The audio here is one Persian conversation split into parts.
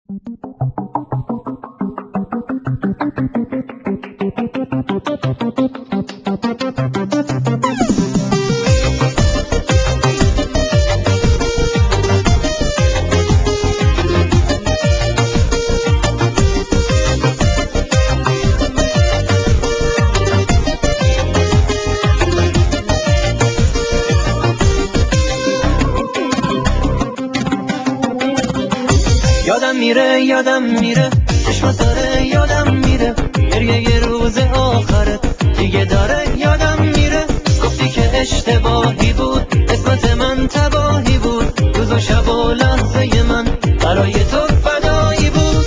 یادم میره چشمات داره، یادم میره گریه یه روز آخرت دیگه داره. یادم میره گفتی که اشتباهی بود، قسمت من تباهی بود، روز و شب و لحظه من برای تو فدایی بود.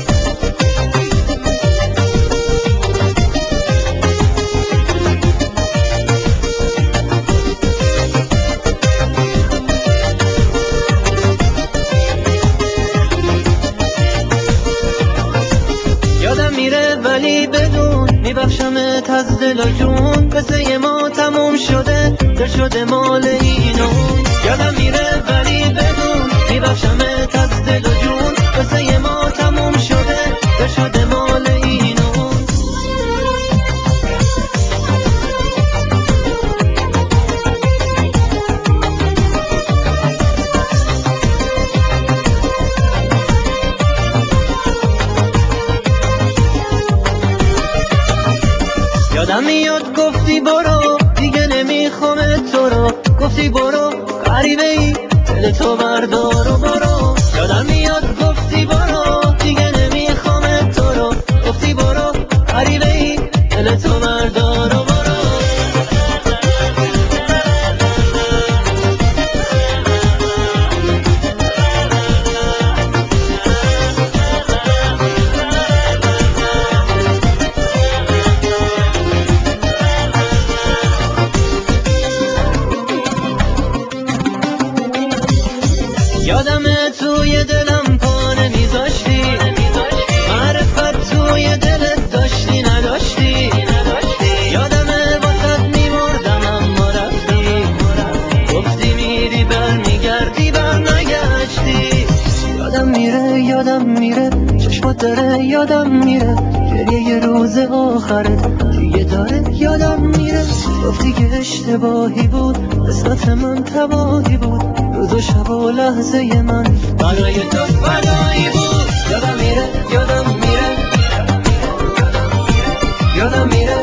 یادم میره ولی بدون میبخشمت از دل و جون، قصه ما تموم شده، دل شده مال این و اون. یادم میره ولی بدون میبخشمت از دل و جون، قصه ما تموم شده، دل شده مال این و اون. یادم میاد گفتی برو دیگه نمیخوام تو رو، گفتی برو غریبه ای دل تو بردار و برو. یادم میاد گفتی برو دیگه نمیخوام تو رو، گفتی برو غریبه ای دل تو بردار و برو. یادمه توی دلم پا نمیذاشتی، معرفت توی دلت داشتی نداشتی. یادمه واسط میمردم اما رفتی، گفتی میری برمیگردی برنگشتی. یادم میره چشمات داره، یادم میره گریه یه روز آخرت دیگه داره. یادم میره گفتی که اشتباهی بود، قسمت من تباهی بود، روز و شب و لحظه من برای تو فدایی بود. یادم میره یادم میره